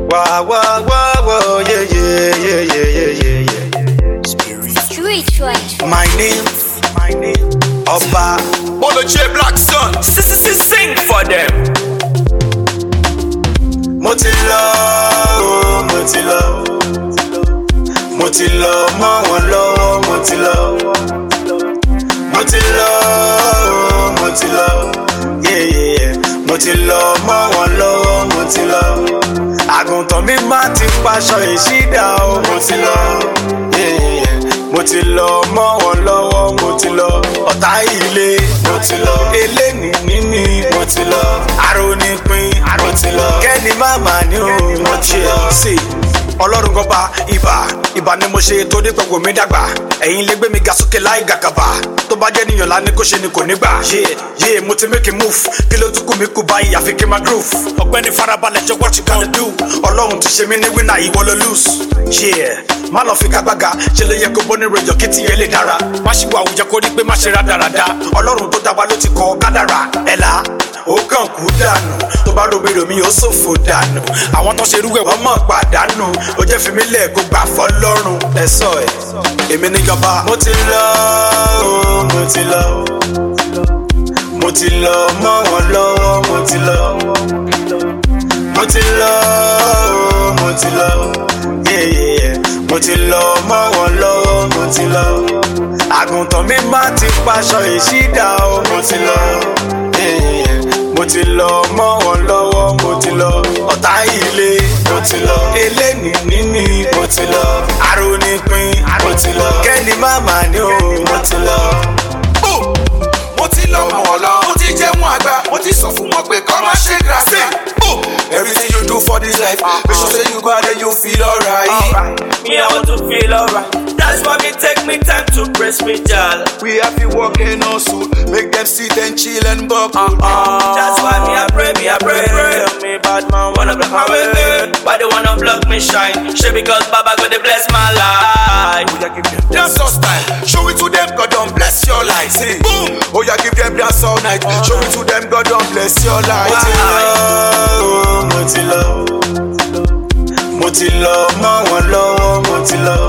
Wow, wow, wow, wow, yeah, yeah, yeah, yeah, yeah, yeah, yeah. Spiritual. My name, Oba. Bolo J Black Sun, sing for them. Mo ti lọ, mo ti lọ, mo ti lọ mọ́ wọn lọ́wọ́, mo ti lọ, mo ti lọ, mo ti lọ, yeah, yeah, yeah. Mo ti lọ mọ́ wọn lọ́wọ́, mo ti lọ. Àgùntàn mi máa ti paṣọ ìṣídà o, mo ti lọ, yeah, yeah, yeah. Mo ti lọ mọ́ wọn lọ́wọ́, mo ti lọ. Ọ̀tá ilé, mo ti lọ. Eléni níní, mo ti lọ. Arónípin, mo ti lọ. Kẹ́ni máma ní o, mo ti lọ. Ọlọ́run gọba ìbà ni mo ṣe tó dé gbogbo mi dàgbà. Ẹ̀yin lè gbé mi ga sókè láì gàkàbà. Tó bá jẹ́ níyàn lá ní kó ṣe ni kò ní gbà. Yé mo ti make a move. Kí ló tún kú mi kú báyìí àfi kí n máa groove. Ọ̀gbẹ́ni farabalẹ̀ jẹ́ what you gonna do. Ọlọ́run ti ṣe mí ní winner ìwọ ló lose. Má lọ fi kágbága, ṣe lè yẹ kó bó ní rẹjọ kí tiẹ̀ lè dára. Má ṣe wà àwùjọ kó rí pé má ṣe rádaràda. Ọlọ́run tó dá wa ló ti kọ kádàrá. Ẹ̀là ó kàn kú dànù. Tó bá romi romi ó ṣòfò dànù. Àwọn tó ṣerú ẹ̀ wọ́n mọ̀ pàdánù. Ó jẹ́ fi mí lẹ̀ kó gbà fọ́lọ́run. Ẹ sọ ẹ̀, èmi ní jọba. Mo ti lọ, mo ti lọ, mo ti lọ mọ́ wọn lọ́wọ́, mo ti lọ, mo ti lọ, mo ti lọ, yeah, yeah, yeah. Mo ti lọ mọ́ wọn lọ́wọ́, mo ti lọ. Àgùntàn mi máa ti paṣọ ìṣídà o, mo ti lọ, yeah, yeah, yeah. Mo ti lọ mọ́ wọn lọ́wọ́, mo ti lọ. Ọ̀tá ilé, mo ti lọ. Eléni níní, mo ti lọ. Arónípin, mo ti lọ. Kẹ́ni máma ní o, mo ti lọ. Mo ti lọ mọ́ wọn lọ, mo ti jẹ́ wọn àgbà, mo ti sọ fún wọn pé kọ́ máa ṣe grasa. Everything you do for this life, make sure say you go out and you feel alright. Me, I want to feel alright. That's why me take me time to press me jal. We have been working on soon, make them sit and chill and buckle. That's why me I pray. Tell me bad man wanna block my way, why they wanna block me shine? Shit because Baba God they bless my life. Oh yeah, give them dance all style. Show it to them, God don't bless your life. Say, boom. Oh yeah, give them dance all night. Show it to them, God don't bless your life. Mo ti lọ, mo ti lọ mọ́ wọn lọ́wọ́, mo ti lọ,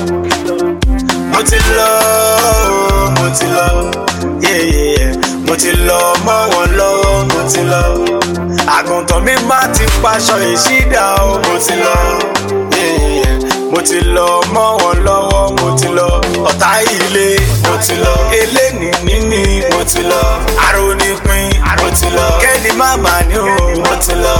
mo ti lọ, mo ti lọ, yeah, yeah, yeah. Mo ti lọ mọ́ wọn lọ́wọ́, mo ti lọ. Àgùntàn mi máa ti paṣọ ìṣídà o, mo ti lọ, yeah, yeah, yeah. Mo ti lọ mọ́ wọn lọ́wọ́, mo ti lọ. Ọ̀tá ilé, mo ti lọ. Eléni níní, mo ti lọ. Arónípin, mo ti lọ. Kẹ́ni máma ní o, mo ti lọ,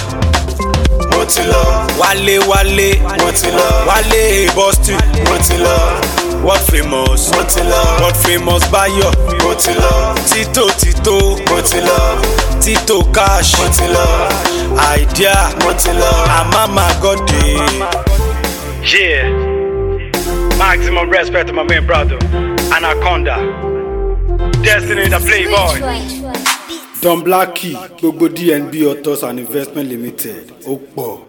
mo ti lọ. Wálé, mo ti lọ. Wálé Boston, mo ti lọ. What famous, mo ti lọ. What famous Bayo, mo ti lọ. Tito, mo ti lọ. Tito Cash, mo ti lọ. Idea, mo ti lọ. Amama Gode. Yeah, maximum respect to my main brother, Anaconda, Destiny the Playboy. Don Blackie, gbogbo DNB Autos and Investment Limited, ó pọ̀.